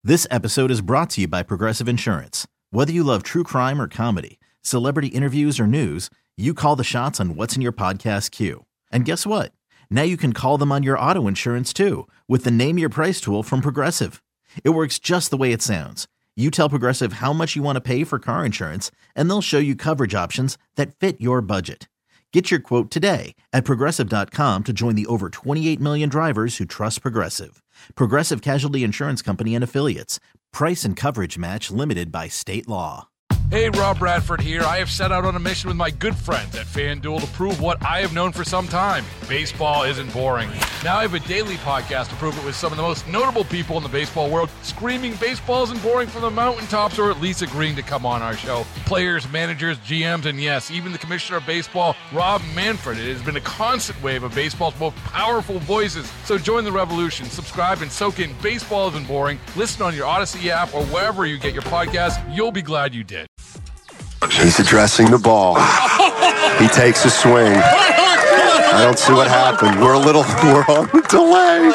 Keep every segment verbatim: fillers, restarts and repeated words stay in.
This episode is brought to you by Progressive Insurance. Whether you love true crime or comedy, celebrity interviews or news, you call the shots on what's in your podcast queue. And guess what? Now you can call them on your auto insurance too with the Name Your Price tool from Progressive. It works just the way it sounds. You tell Progressive how much you want to pay for car insurance, and they'll show you coverage options that fit your budget. Get your quote today at Progressive dot com to join the over twenty-eight million drivers who trust Progressive. Progressive Casualty Insurance Company and Affiliates. Price and coverage match limited by state law. Hey, Rob Bradford here. I have set out on a mission with my good friends at FanDuel to prove what I have known for some time. Baseball isn't boring. Now I have a daily podcast to prove it with some of the most notable people in the baseball world, screaming baseball isn't boring from the mountaintops, or at least agreeing to come on our show. Players, managers, G Ms, and yes, even the commissioner of baseball, Rob Manfred. It has been a constant wave of baseball's most powerful voices. So join the revolution. Subscribe and soak in Baseball Isn't Boring. Listen on your Odyssey app or wherever you get your podcast. You'll be glad you did. He's addressing the ball. He takes a swing. I don't see what happened. We're a little, we're on the delay.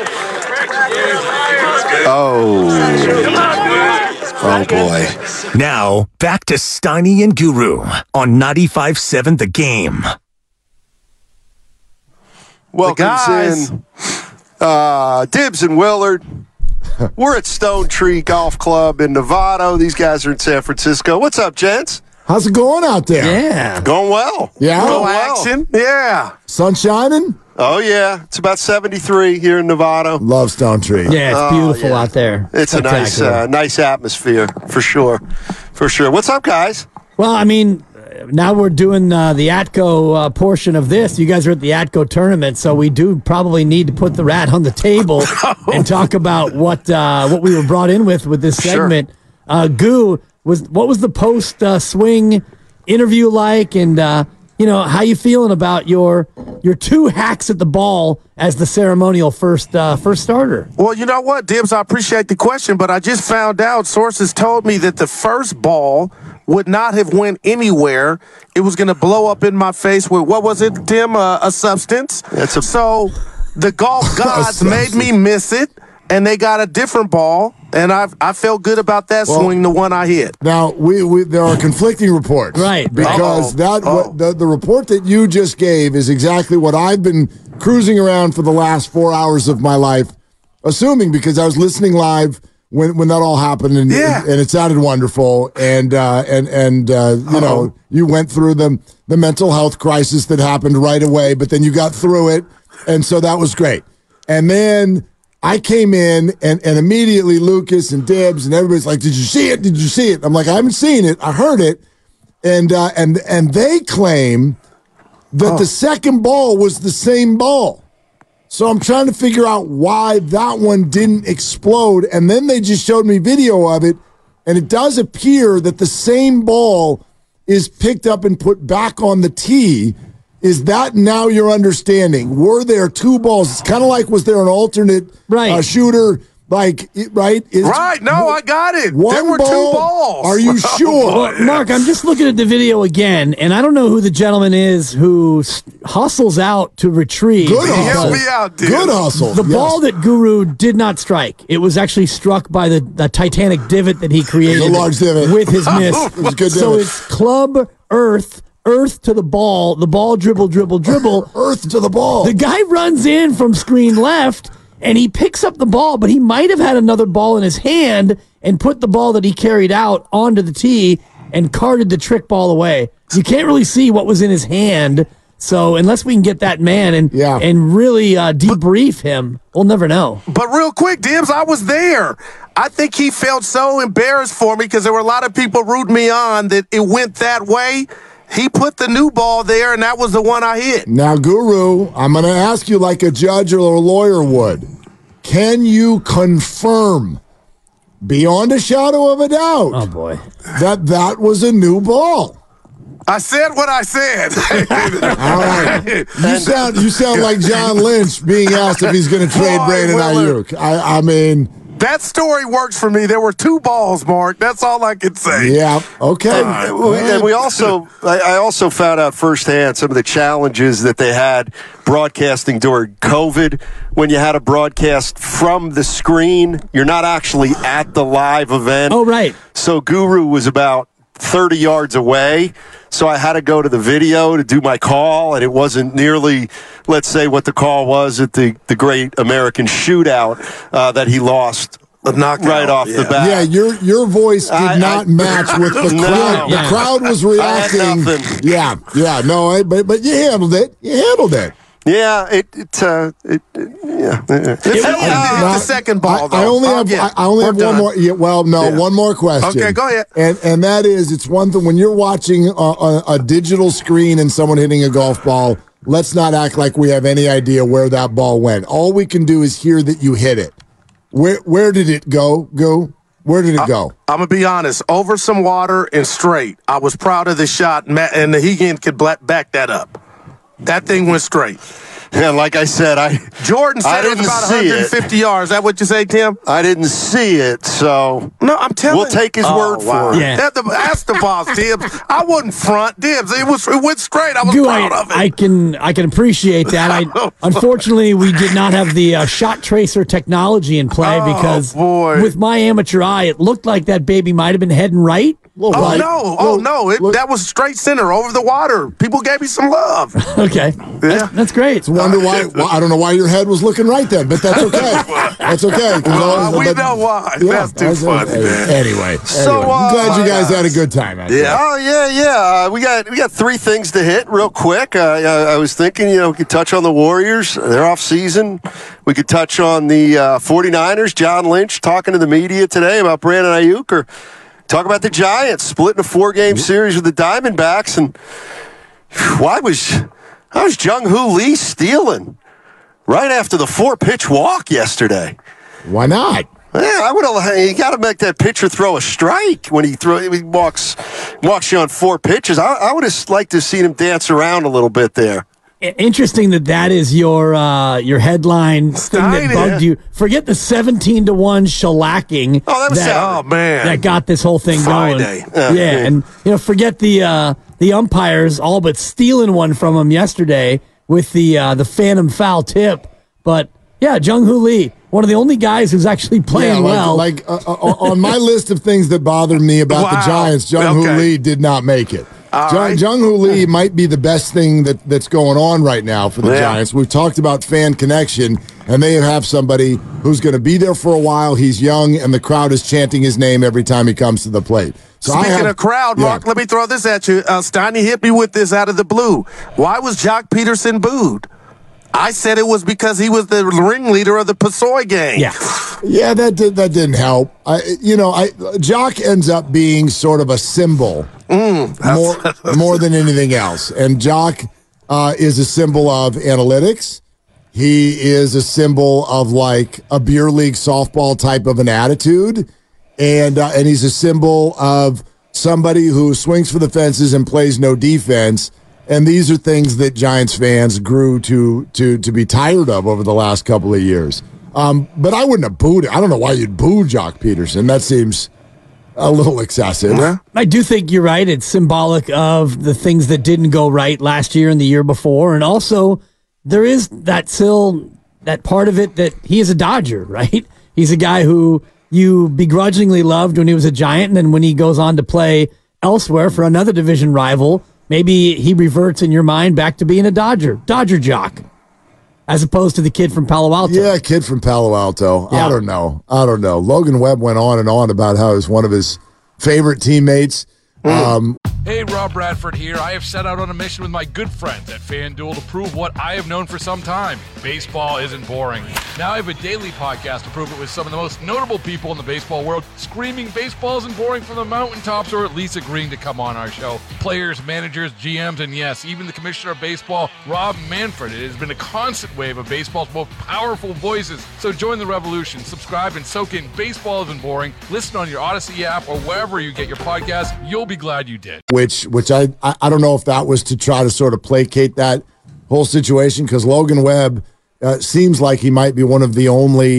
Oh. Oh, boy. Now, back to Steiny and Guru on ninety-five seven The Game. Welcomes in uh, Dibbs and Willard. We're at Stone Tree Golf Club in Novato. These guys are in San Francisco. What's up, gents? How's it going out there? Yeah. Going well. Yeah? Going well. Action. Yeah. Sun shining? Oh, yeah. It's about seventy-three here in Novato. Love Stone Tree. Yeah, it's Oh, beautiful yeah. out there. It's a nice uh, nice atmosphere, for sure. For sure. What's up, guys? Well, I mean, now we're doing uh, the Atco uh, portion of this. You guys are at the Atco tournament, so we do probably need to put the rat on the table and talk about what uh, what we were brought in with with this segment. Sure. Uh, Goo, was what was the post uh, swing interview like, and uh, you know, how you feeling about your your two hacks at the ball as the ceremonial first uh, first starter? Well, you know what, Dibbs, I appreciate the question, but I just found out sources told me that the first ball would not have went anywhere. It was going to blow up in my face with, what was it, Tim, uh, a substance? That's a- so the golf gods made me miss it, and they got a different ball, and I I felt good about that Well, swing, the one I hit. Now, we, we there are conflicting reports. Right. Because Uh-oh. that Oh. what, the, the report that you just gave is exactly what I've been cruising around for the last four hours of my life, assuming, because I was listening live when when that all happened, and Yeah. and it sounded wonderful, and uh, and and uh, you know, you went through the the mental health crisis that happened right away, but then you got through it, and so that was great. And then I came in, and and immediately Lucas and Dibbs and everybody's like, "Did you see it? Did you see it?" I'm like, "I haven't seen it. I heard it," and uh, and and they claim that the second ball was the same ball. So I'm trying to figure out why that one didn't explode. And then they just showed me video of it, and it does appear that the same ball is picked up and put back on the tee. Is that now your understanding? Were there two balls? It's kind of like, was there an alternate Right. uh, shooter? Like, it- right? It's Right, no, I got it. One There were ball? two balls. Are you sure? Well, Mark, I'm just looking at the video again, and I don't know who the gentleman is who s- hustles out to retrieve. Good Help hustle. me out, dude. Good hustle. The Yes. ball that Guru did not strike. It was actually struck by the, the Titanic divot that he created It was a large divot. with his miss. It was a good so divot. it's club, earth, earth to the ball, the ball dribble, dribble, dribble. Earth to the ball. The guy runs in from screen left, and he picks up the ball, but he might have had another ball in his hand and put the ball that he carried out onto the tee and carted the trick ball away. You can't really see what was in his hand, so unless we can get that man and Yeah. and really uh, debrief him, we'll never know. But real quick, Dibbs, I was there. I think he felt so embarrassed for me because there were a lot of people rooting me on that it went that way. He put the new ball there, and that was the one I hit. Now, Guru, I'm going to ask you like a judge or a lawyer would. Can you confirm, beyond a shadow of a doubt, Oh, boy. that that was a new ball? I said what I said. All right. You sound you sound like John Lynch being asked if he's going to trade Boy, Brandon Willard. Ayuk. I, I mean, That story works for me. There were two balls, Mark. That's all I can say. Yeah. Okay. And, we, and we also, I, I also found out firsthand some of the challenges that they had broadcasting during COVID. When you had a broadcast from the screen, you're not actually at the live event. Oh, right. So Guru was about thirty yards away. So I had to go to the video to do my call, and it wasn't nearly, let's say, what the call was at the, the great American shootout uh, that he lost right off yeah. the bat. Yeah, your your voice did I, not I, match with the no. crowd. The Yeah. crowd was reacting. I had nothing. Yeah, yeah, no, I, but but you handled it. You handled it. Yeah, it, it, uh, it, it yeah. Let's see Uh, what he did now, the second ball, I, though. I only Oh, have yeah. I, I only We're have done. one more. Yeah, well, no, Yeah. one more question. Okay, go ahead. And and that is, it's one thing when you're watching a, a, a digital screen and someone hitting a golf ball. Let's not act like we have any idea where that ball went. All we can do is hear that you hit it. Where where did it go? Go. Where did it go? I'm going to be honest. Over some water and straight. I was proud of the shot, and the Hegan could back that up. That thing went straight. Yeah, like I said, I Jordan said I it was didn't about see one hundred fifty it. yards. Is that what you say, Tim? I didn't see it, so No, I'm telling we'll take his oh, word wow. for it. Yeah. That's the, that's the boss, Dibs. I wasn't front, Dibs. It was it went straight. I was Do proud I, of it. I can I can appreciate that. I unfortunately we did not have the uh, shot tracer technology in play Oh, because boy. with my amateur eye, it looked like that baby might have been heading right. oh, Right. no. Oh, Look, no. It, look. that was straight center over the water. People gave me some love. Okay, Yeah. that's, that's great. Wonder why, why? I don't know why your head was looking right then, but that's okay. That's okay. 'cause Well, all- we but- know why. Yeah, That's too funny, anyway, man. Anyway, So, anyway. I'm uh, glad you guys had a good time. out there. Yeah. Oh yeah, yeah. Uh, we got we got three things to hit real quick. Uh, I, I was thinking, you know, we could touch on the Warriors. They're off season. We could touch on the uh, 49ers. John Lynch talking to the media today about Brandon Ayuk, or talk about the Giants splitting a four-game series with the Diamondbacks. And why was why was Jung-Hoo Lee stealing right after the four-pitch walk yesterday? Why not? Yeah, I would have. You got to make that pitcher throw a strike when he throw. He walks, walks you on four pitches. I, I would have liked to have seen him dance around a little bit there. I- Interesting that that is your uh, your headline thing that Steiny. bugged you. Forget the seventeen to one shellacking. Oh, that was Saturday. Oh, man. that got this whole thing Friday. going. Yeah. Yeah, and you know, forget the uh, the umpires all but stealing one from him yesterday with the uh, the phantom foul tip. But yeah, Jung-Hoo Lee, one of the only guys who's actually playing Yeah, like, well. like uh, uh, on my list of things that bother me about the Wow. Giants, Jung-Hoo Okay. Lee did not make it. All Jung, right. Jung-Hoo Lee might be the best thing that, that's going on right now for the Yeah. Giants. We've talked about fan connection, and they have somebody who's going to be there for a while. He's young, and the crowd is chanting his name every time he comes to the plate. So I Speaking have- of crowd, yeah. Mark, let me throw this at you. Uh, Steiny hit me with this out of the blue. Why was Jock Peterson booed? I said it was because he was the ringleader of the Pasoy gang. yeah, Yeah, that did, that didn't help. I, you know, I Jock ends up being sort of a symbol more more than anything else. And Jock uh, is a symbol of analytics. He is a symbol of like a beer league softball type of an attitude, and uh, and he's a symbol of somebody who swings for the fences and plays no defense. And these are things that Giants fans grew to to to be tired of over the last couple of years. Um, but I wouldn't have booed it. I don't know why you'd boo Jock Peterson. That seems a little excessive. Yeah. I do think you're right. It's symbolic of the things that didn't go right last year and the year before, and also there is that still that part of it that he is a Dodger, right? He's a guy who you begrudgingly loved when he was a Giant, and then when he goes on to play elsewhere for another division rival, maybe he reverts in your mind back to being a Dodger, Dodger jock, as opposed to the kid from Palo Alto. Yeah, kid from Palo Alto. Yeah. I don't know. I don't know. Logan Webb went on and on about how he's one of his favorite teammates. Um, Hey, Rob Bradford here. I have set out on a mission with my good friends at FanDuel to prove what I have known for some time. Baseball isn't boring. Now I have a daily podcast to prove it with some of the most notable people in the baseball world, screaming baseball isn't boring from the mountaintops, or at least agreeing to come on our show. Players, managers, G Ms, and yes, even the commissioner of baseball, Rob Manfred. It has been a constant wave of baseball's most powerful voices. So join the revolution. Subscribe and soak in Baseball Isn't Boring. Listen on your Odyssey app or wherever you get your podcast. You'll be glad you did. which which I, I I don't know if that was to try to sort of placate that whole situation, because Logan Webb uh, seems like he might be one of the only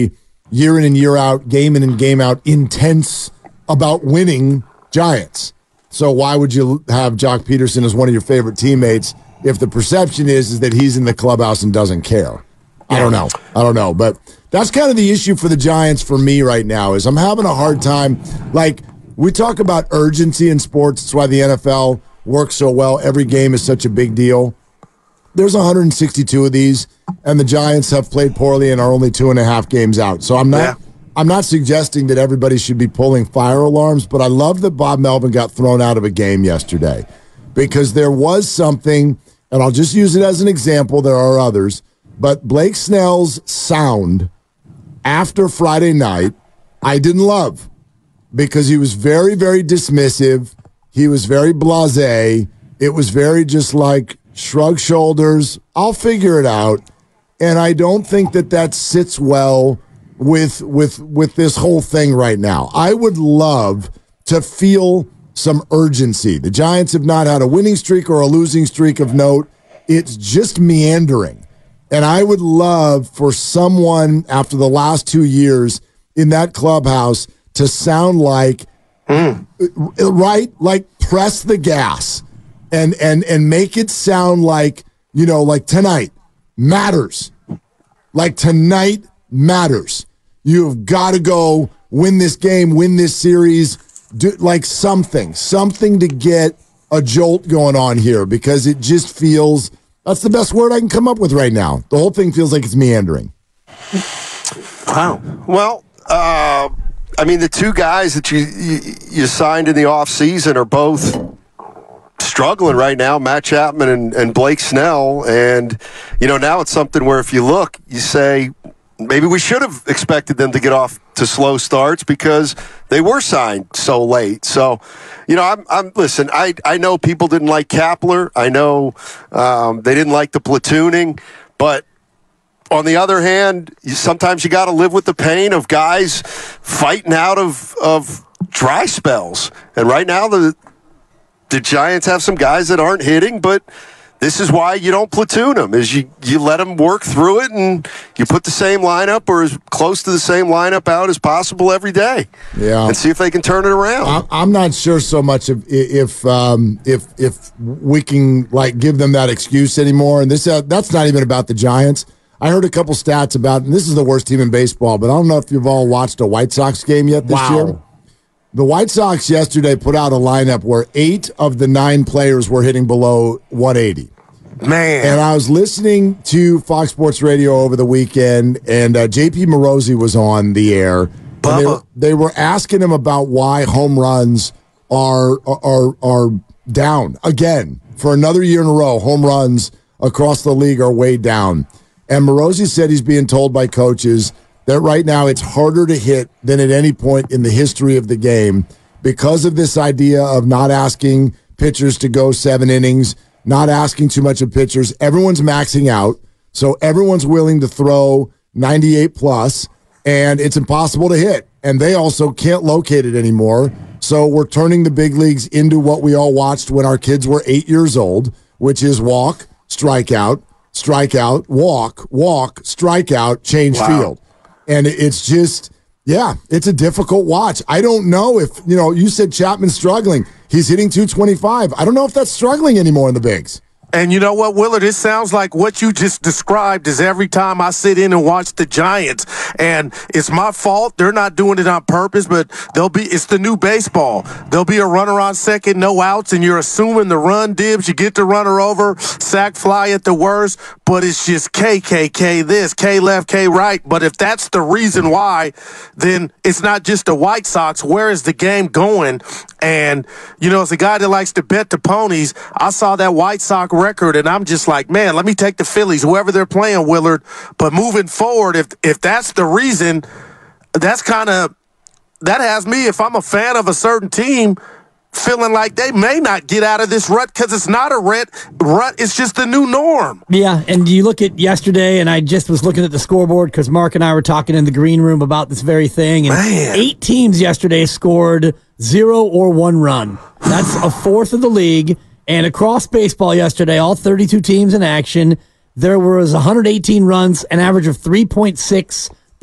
year in and year out, game in and game out, intense about winning Giants. So why would you have Jock Peterson as one of your favorite teammates if the perception is, is that he's in the clubhouse and doesn't care? I don't know. I don't know. But that's kind of the issue for the Giants for me right now is I'm having a hard time. Like, we talk about urgency in sports. It's why the N F L works so well. Every game is such a big deal. There's one hundred sixty-two of these, and the Giants have played poorly and are only two and a half games out. So I'm not yeah. I'm not suggesting that everybody should be pulling fire alarms, but I love that Bob Melvin got thrown out of a game yesterday because there was something, and I'll just use it as an example. There are others. But Blake Snell's sound after Friday night, I didn't love because he was very, very dismissive. He was very blasé. It was very just like shrug shoulders. I'll figure it out. And I don't think that that sits well with with with this whole thing right now. I would love to feel some urgency. The Giants have not had a winning streak or a losing streak of note. It's just meandering. And I would love for someone after the last two years in that clubhouse to sound like, mm. right, like press the gas and, and, and make it sound like, you know, like tonight matters. Like tonight matters. You've got to go win this game, win this series, do like something, something to get a jolt going on here because it just feels... That's the best word I can come up with right now. The whole thing feels like it's meandering. Wow. Well, uh, I mean, the two guys that you, you you signed in the offseason are both struggling right now, Matt Chapman and, and Blake Snell. And, you know, now it's something where if you look, you say, maybe we should have expected them to get off to slow starts because they were signed so late. So, you know, I'm, I'm listen, I, I know people didn't like Kapler. I know um, they didn't like the platooning. But on the other hand, you, sometimes you got to live with the pain of guys fighting out of, of dry spells. And right now, the the Giants have some guys that aren't hitting, but this is why you don't platoon them, is you, you let them work through it and you put the same lineup or as close to the same lineup out as possible every day. Yeah. And see if they can turn it around. I'm not sure so much if if um, if if we can like give them that excuse anymore. And this uh, that's not even about the Giants. I heard a couple stats about, and this is the worst team in baseball, but I don't know if you've all watched a White Sox game yet this wow. year. The White Sox yesterday put out a lineup where eight of the nine players were hitting below one eighty. Man. And I was listening to Fox Sports Radio over the weekend, and uh, J P Morosi was on the air. They were, they were asking him about why home runs are, are, are down again for another year in a row. Home runs across the league are way down. And Morosi said he's being told by coaches that right now it's harder to hit than at any point in the history of the game because of this idea of not asking pitchers to go seven innings, not asking too much of pitchers. Everyone's maxing out, so everyone's willing to throw ninety-eight plus, and it's impossible to hit. And they also can't locate it anymore. So we're turning the big leagues into what we all watched when our kids were eight years old, which is walk, strikeout, strikeout, walk, walk, strikeout, change wow. field. And it's just, yeah, it's a difficult watch. I don't know if, you know, you said Chapman's struggling. He's hitting two twenty-five. I don't know if that's struggling anymore in the bigs. And you know what, Willard? It sounds like what you just described is every time I sit in and watch the Giants. And it's my fault. They're not doing it on purpose, but they'll be. It's the new baseball. There'll be a runner on second, no outs, and you're assuming the run dibs. You get the runner over, sack fly at the worst, but it's just K, K, K this, K left, K right. But if that's the reason why, then it's not just the White Sox. Where is the game going? And, you know, as a guy that likes to bet the ponies, I saw that White Sox record, and I'm just like, man, let me take the Phillies, whoever they're playing, Willard. But moving forward, if if that's the reason, that's kind of, that has me, if I'm a fan of a certain team, feeling like they may not get out of this rut because it's not a rut, rut, it's just the new norm. Yeah, and you look at yesterday, and I just was looking at the scoreboard because Mark and I were talking in the green room about this very thing, and Man. eight teams yesterday scored zero or one run. That's a fourth of the league. And across baseball yesterday, all thirty-two teams in action, there was one hundred eighteen runs, an average of three point six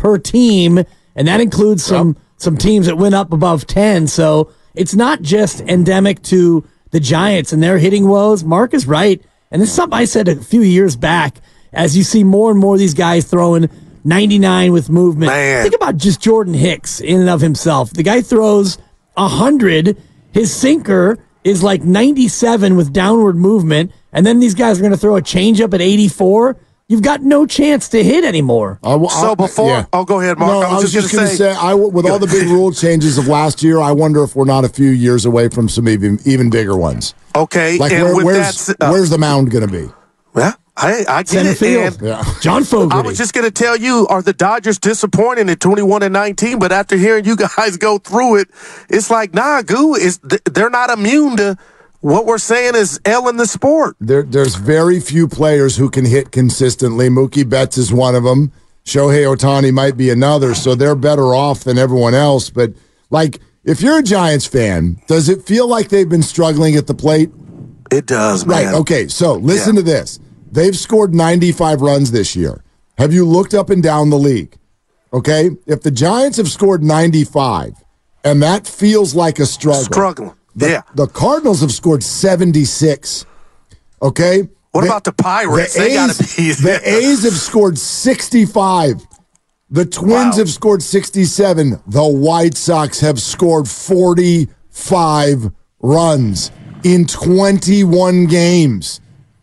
per team, and that includes some yep. some teams that went up above ten. So it's not just endemic to the Giants and their hitting woes. Mark is right, and this is something I said a few years back. As you see more and more of these guys throwing ninety-nine with movement, Man. think about just Jordan Hicks in and of himself. The guy throws one hundred. His sinker is like ninety-seven with downward movement, and then these guys are going to throw a changeup at eighty-four. You've got no chance to hit anymore. Uh, so before, yeah. oh, go ahead, Mark. No, I was, I was just, just going to say, say I, with all the big rule changes of last year, I wonder if we're not a few years away from some even even bigger ones. Okay, like and where, with where's that, uh, where's the mound going to be? Yeah, I, I get Center it. field. And Yeah. John Fogerty. I was just going to tell you, are the Dodgers disappointing at twenty-one and nineteen? But after hearing you guys go through it, it's like, nah, Goo, is they're not immune to what we're saying is L in the sport. There, there's very few players who can hit consistently. Mookie Betts is one of them. Shohei Ohtani might be another, so they're better off than everyone else. But, like, if you're a Giants fan, does it feel like they've been struggling at the plate? It does, man. Right, okay, so listen Yeah. to this. They've scored ninety-five runs this year. Have you looked up and down the league? Okay? If the Giants have scored ninety-five, and that feels like a struggle. Struggling, the, yeah. The Cardinals have scored seventy-six. Okay? What the, about the Pirates? The They got A's, to be. the A's have scored sixty-five. The Twins Wow. have scored sixty-seven. The White Sox have scored forty-five runs in twenty-one games.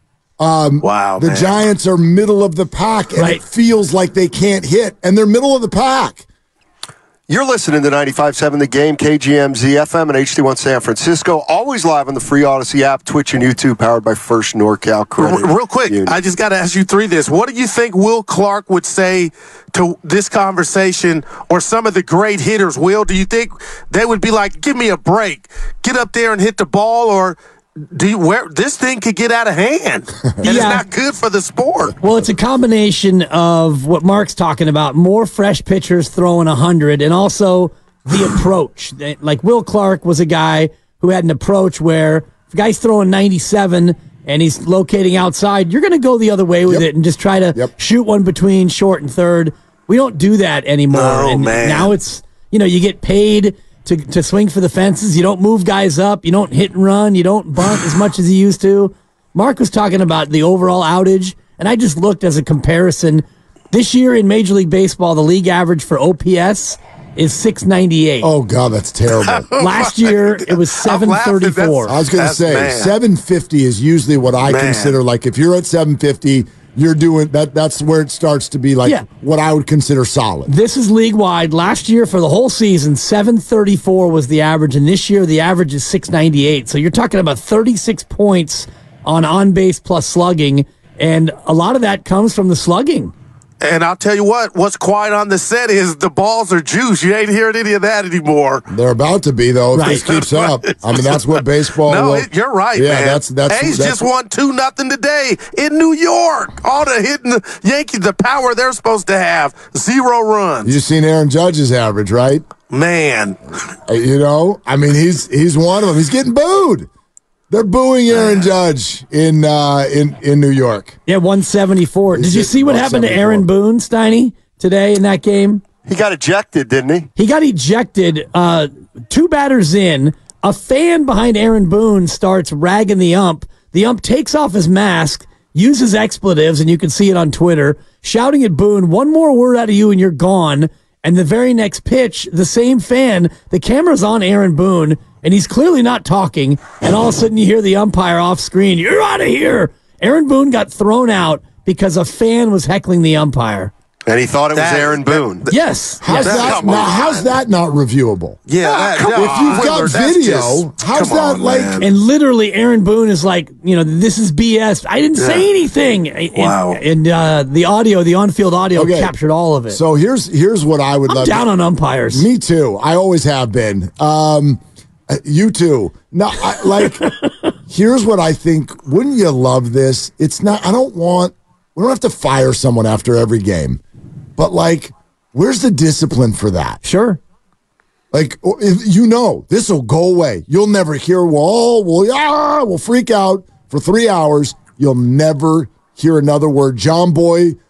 Um, wow, the man. Giants are middle of the pack, and Right. it feels like they can't hit, and they're middle of the pack. You're listening to ninety-five point seven The Game, K G M Z F M and H D one San Francisco. Always live on the free Odyssey app, Twitch, and YouTube, powered by First NorCal Credit R- real quick, Union. I just got to ask you three this. What do you think Will Clark would say to this conversation, or some of the great hitters? Will, do you think they would be like, give me a break, get up there and hit the ball, or do you, where this thing could get out of hand, and it's Yeah. not good for the sport? Well, it's a combination of what Mark's talking about, more fresh pitchers throwing one hundred, and also the approach. Like Will Clark was a guy who had an approach where if a guy's throwing ninety-seven and he's locating outside, you're going to go the other way with Yep. it and just try to Yep. shoot one between short and third. We don't do that anymore. No, and man. Now it's, you know, you get paid to, to swing for the fences. You don't move guys up. You don't hit and run. You don't bunt as much as you used to. Mark was talking about the overall outage, and I just looked as a comparison. This year in Major League Baseball, the league average for O P S is six ninety-eight. Oh, God, that's terrible. Last year, it was seven thirty-four. I was going to That's say, man. seven fifty is usually what I Man. consider, like, if you're at seven fifty, you're doing that. That's where it starts to be like Yeah. what I would consider solid. This is league wide. Last year for the whole season, seven thirty-four was the average, and this year the average is six ninety-eight. So you're talking about thirty-six points on on base plus slugging, and a lot of that comes from the slugging. And I'll tell you what, what's quiet on the set is the balls are juice. You ain't hearing any of that anymore. They're about to be, though, if Right. this keeps up. I mean, that's what baseball. No, will, it, you're right, yeah, man. that's that's. A's that's just won two nothing today in New York. All the hitting the Yankees, the power they're supposed to have, zero runs. You've seen Aaron Judge's average, right? Man, Uh, You know, I mean, he's he's one of them. He's getting booed. They're booing Aaron Judge in uh, in in New York. Yeah, one seventy-four. Did He's you hitting see what happened to Aaron Boone, Steiny, today in that game? He got ejected, didn't he? He got ejected uh, two batters in. A fan behind Aaron Boone starts ragging the ump. The ump takes off his mask, uses expletives, and you can see it on Twitter, shouting at Boone, one more word out of you and you're gone. And the very next pitch, the same fan, the camera's on Aaron Boone, and he's clearly not talking. And all of a sudden you hear the umpire off screen, you're out of here. Aaron Boone got thrown out because a fan was heckling the umpire. And he thought it That- was Aaron Boone. Yes. How's yes. that? Come Not, on. how's that not reviewable? yeah, that, come that- on. If you've got Willard, that's video, just- how's come that on, like- man. And literally, Aaron Boone is like, you know, this is B S. I didn't say Yeah. anything. And- Wow. And, uh, the audio, the on-field audio Okay. captured all of it. So here's here's what I would I'm love. down to, on umpires. Me too. I always have been. Um, you too. No, I, like here's what I think. Wouldn't you love this? It's not. I don't want. We don't have to fire someone after every game, but like, where's the discipline for that? Sure. Like, if you know, this will go away. You'll never hear, well, well, yeah, we'll freak out for three hours. You'll never hear another word. John Boy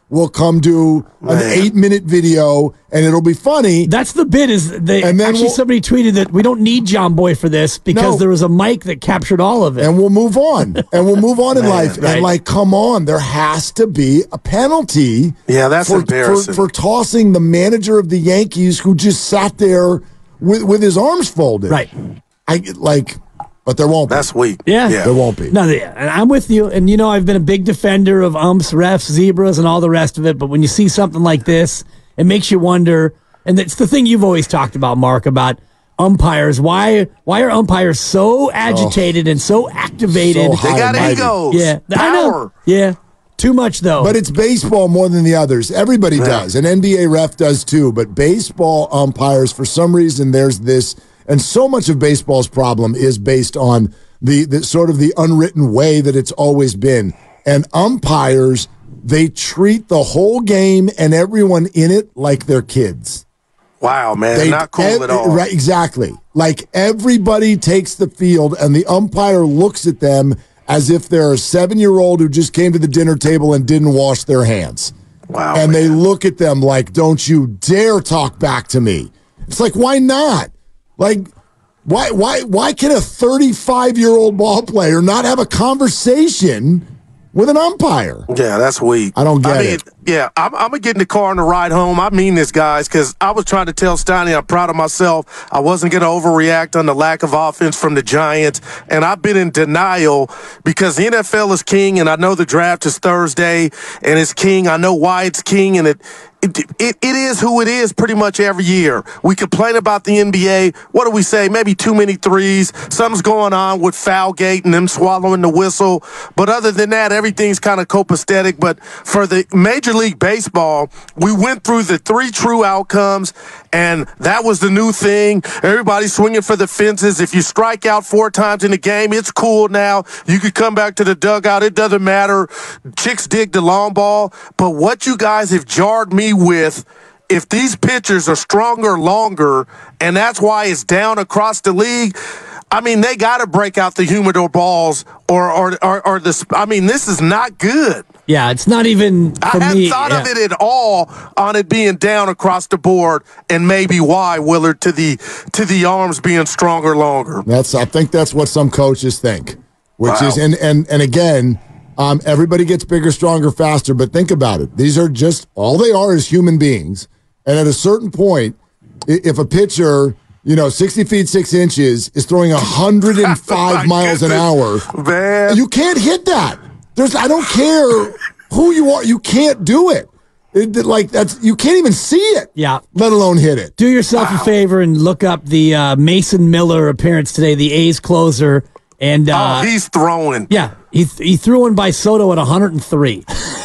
will come do an Man. eight-minute video, and it'll be funny. That's the bit. Is they And then actually we'll- somebody tweeted that we don't need John Boy for this because No. there was a mic that captured all of it. And we'll move on. And we'll move on in Man, life. right. And, like, come on. There has to be a penalty. Yeah, that's for, embarrassing. For, for tossing the manager of the Yankees who just sat there with, with his arms folded. Right. I like, but there won't be. That's weak. Yeah. There won't be. No, yeah, and I'm with you. And you know, I've been a big defender of umps, refs, zebras, and all the rest of it. But when you see something like this, it makes you wonder. And it's the thing you've always talked about, Mark, about umpires. Why? Why are umpires so agitated and so activated? So high They got and mighty. egos. yeah, I know. Power. Yeah, too much though. But it's baseball more than the others. Everybody does. An N B A ref does too. But baseball umpires, for some reason, there's this, and so much of baseball's problem is based on the, the sort of the unwritten way that it's always been. And umpires, they treat the whole game and everyone in it like they're kids. Wow, man. They, Not cool ev- at all. Right, exactly. Like everybody takes the field and the umpire looks at them as if they're a seven-year-old who just came to the dinner table and didn't wash their hands. Wow. And they man. look at them like, don't you dare talk back to me. It's like, why not? Like, why why why can a thirty-five-year-old ball player not have a conversation with an umpire? Yeah, that's weak. I don't get I mean, it. Yeah, I'm, I'm going to get in the car on the ride home. I mean this, guys, because I was trying to tell Steiny I'm proud of myself. I wasn't going to overreact on the lack of offense from the Giants, and I've been in denial because the N F L is king, and I know the draft is Thursday, and it's king. I know why it's king, and it It, it, it is who it is pretty much every year. We complain about the N B A. What do we say? Maybe too many threes. Something's going on with Foulgate and them swallowing the whistle. But other than that, everything's kind of copacetic. But for the Major League Baseball, we went through the three true outcomes, and that was the new thing. Everybody's swinging for the fences. If you strike out four times in a game, it's cool now. You could come back to the dugout. It doesn't matter. Chicks dig the long ball. But what you guys have jarred me with, if these pitchers are stronger longer, and that's why it's down across the league, I mean, they got to break out the humidor balls or, or, or, or the, I mean, this is not good. yeah, it's not even for I hadn't me. thought yeah. of it at all on it being down across the board, and maybe why, Willard, to the to the arms being stronger longer. That's I think that's what some coaches think, which Wow. is and and and again, um, everybody gets bigger, stronger, faster. But think about it; these are just all they are is human beings. And at a certain point, i- if a pitcher, you know, sixty feet six inches is throwing one hundred five My miles an hour, goodness, man. you can't hit that. There's I don't care who you are, you can't do it. It, it- like that's you can't even see it. Yeah. Let alone hit it. Do yourself a favor and look up the uh, Mason Miller appearance today, the A's closer. And uh, oh, he's throwing. yeah, he he threw one by Soto at one hundred three.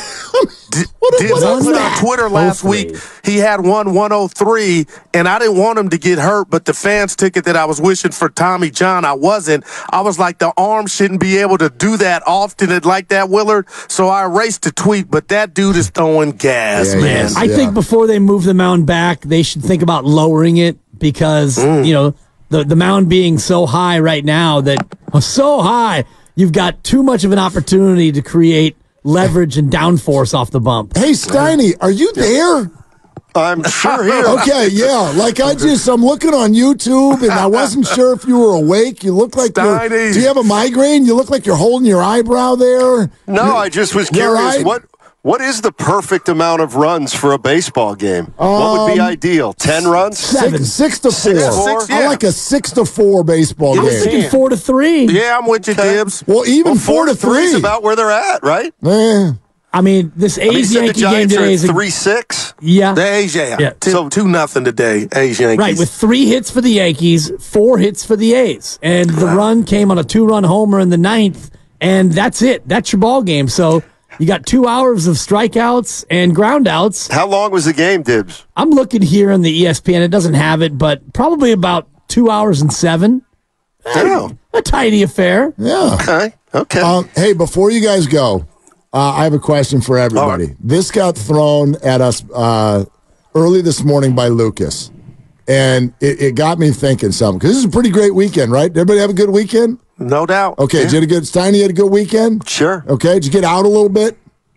D- What- Dibs, what I is put that? on Twitter last Oh week, three. he had one one oh three, and I didn't want him to get hurt, but the fans took it that I was wishing for Tommy John. I wasn't. I was like, the arm shouldn't be able to do that often and like that, Willard. So I erased the tweet, but that dude is throwing gas, Yeah, he man. is. I Yeah. think before they move the mound back, they should think about lowering it because Mm. you know the the mound being so high right now that oh, so high you've got too much of an opportunity to create leverage and downforce off the bump. Hey, Steiny, are you there? I'm sure here. Okay, yeah. Like I just, I'm looking on YouTube, and I wasn't sure if you were awake. You look like you're. Steiny. Do you have a migraine? You look like you're holding your eyebrow there. No, I just was You all curious. right? What what is the perfect amount of runs for a baseball game? what would be Um, ideal? Ten runs? Seven. Six, six to four. Six to four? Six, I yeah. like a six to four baseball I was game. thinking four to three. Yeah, I'm with you, Dibs. Well, even Well, four, to three is about where they're at, right? Eh. I mean, this I mean, you A's said the Yankee game Giants are today at is a, three six. yeah, The A's, yeah. Yeah. Two, So- two nothing today, A's Yankees. right with three hits for the Yankees, four hits for the A's, and the run came on a two-run homer in the ninth, and that's it. That's your ball game. So you got two hours of strikeouts and groundouts. How long was the game, Dibs? I'm looking here on the E S P N. It doesn't have it, but probably about two hours and seven. Oh, A tidy affair. Yeah. okay, okay. Um, hey, before you guys go, uh, I have a question for everybody. All right. This got thrown at us uh, early this morning by Lucas, and it, it got me thinking something. Because this is a pretty great weekend, right? Everybody have a good weekend? No doubt. Okay, Yeah. did you have a good Steiny had a good weekend? Sure. Okay, did you get out a little bit?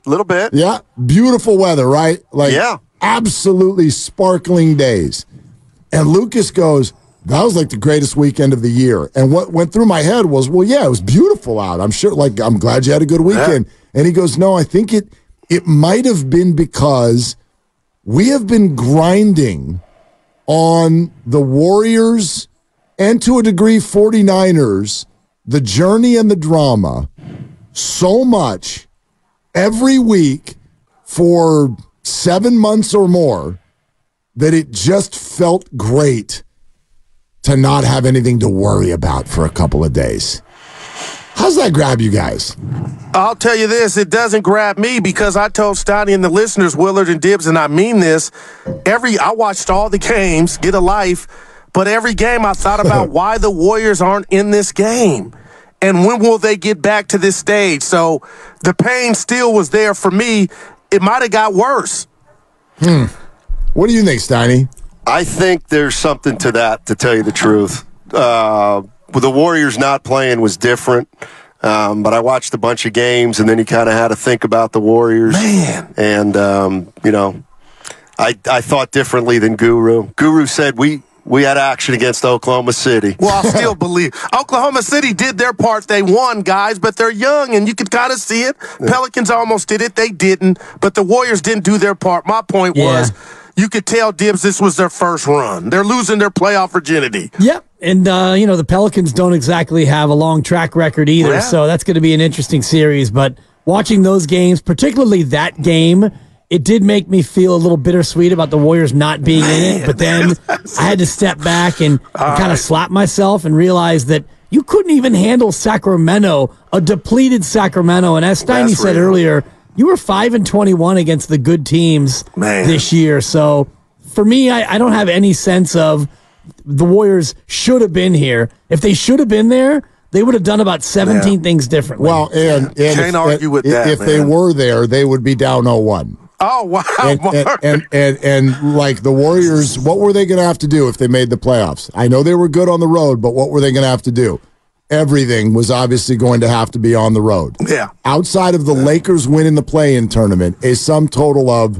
a little bit. Yeah, beautiful weather, right? Like, yeah. absolutely sparkling days. And Lucas goes, that was like the greatest weekend of the year. And what went through my head was, well, yeah, it was beautiful out. I'm sure, like, I'm glad you had a good weekend. Yeah. And he goes, no, I think it it might have been because we have been grinding on the Warriors and to a degree forty-niners, the journey and the drama so much every week for seven months or more that it just felt great to not have anything to worry about for a couple of days. How's that grab you guys? I'll tell you this, it doesn't grab me because I told Stoney and the listeners, Willard and Dibbs, and I mean this, every I watched all the games, get a life, but every game I thought about why the Warriors aren't in this game. And when will they get back to this stage? So the pain still was there for me. It might have got worse. Hmm. What do you think, Steiny? I think there's something to that, to tell you the truth. Uh, the Warriors not playing was different, um, but I watched a bunch of games, and then you kind of had to think about the Warriors. Man. And, um, you know, I, I thought differently than Guru. Guru said we... We had action against Oklahoma City. Well, I still believe Oklahoma City did their part. They won, guys, but they're young, and you could kind of see it. Pelicans almost did it. They didn't, but the Warriors didn't do their part. My point Yeah. was you could tell, Dibbs, this was their first run. They're losing their playoff virginity. Yep. And, uh, you know, the Pelicans don't exactly have a long track record either, Yeah. so that's going to be an interesting series. But watching those games, particularly that game, it did make me feel a little bittersweet about the Warriors not being in it, but then I had to step back and, and kind of right. slap myself and realize that you couldn't even handle Sacramento, a depleted Sacramento. And as Steiny That's said real. earlier, you were five and twenty-one against the good teams Man. this year. So for me, I, I don't have any sense of the Warriors should have been here. If they should have been there, they would have done about seventeen Yeah. things differently. Well, and, and Can't if, argue with if, that, if they man. were there, they would be down oh one. Oh, wow. And, and, Mark. and, and, and like the Warriors, what were they going to have to do if they made the playoffs? I know they were good on the road, but what were they going to have to do? Everything was obviously going to have to be on the road. Yeah. Outside of the Lakers winning the play-in tournament, a sum total of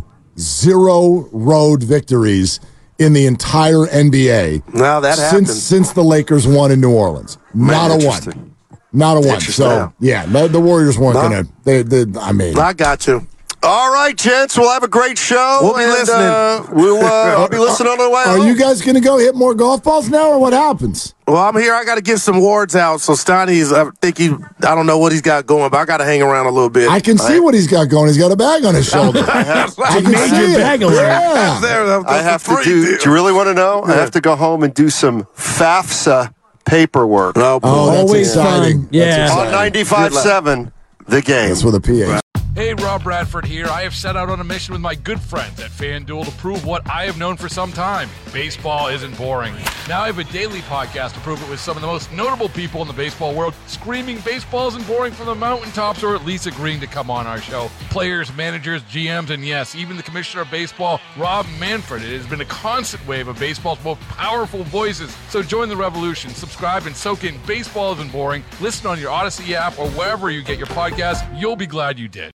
zero road victories in the entire N B A. Now that happened. since since the Lakers won in New Orleans. Not a one. interesting. Not a one. Interesting. So yeah, the, the Warriors weren't No. going to. They, they, I mean, I got you. All right, gents, we'll have a great show. We'll be and, listening. Uh, we'll, uh, I'll be listening on the way are home. you guys going to go hit more golf balls now, or what happens? Well, I'm here. I got to give some awards out. So Steiny's, I think he, I don't know what he's got going, but I got to hang around a little bit. I can see what he's got going. He's got a bag on his shoulder. I have, I can major see it. bag alert. Yeah. There, that was I the have to three do. deal. Do you really want to know? I have to go home and do some FAFSA paperwork Oh, boy. Oh, that's Always exciting. fun. Yeah. That's on exciting. ninety-five point seven, The Game. That's with a P H. Hey, Rob Bradford here. I have set out on a mission with my good friends at FanDuel to prove what I have known for some time. Baseball isn't boring. Now I have a daily podcast to prove it with some of the most notable people in the baseball world, screaming baseball isn't boring from the mountaintops, or at least agreeing to come on our show. Players, managers, G Ms, and yes, even the commissioner of baseball, Rob Manfred. It has been a constant wave of baseball's most powerful voices. So join the revolution. Subscribe and soak in Baseball Isn't Boring. Listen on your Odyssey app or wherever you get your podcasts. You'll be glad you did.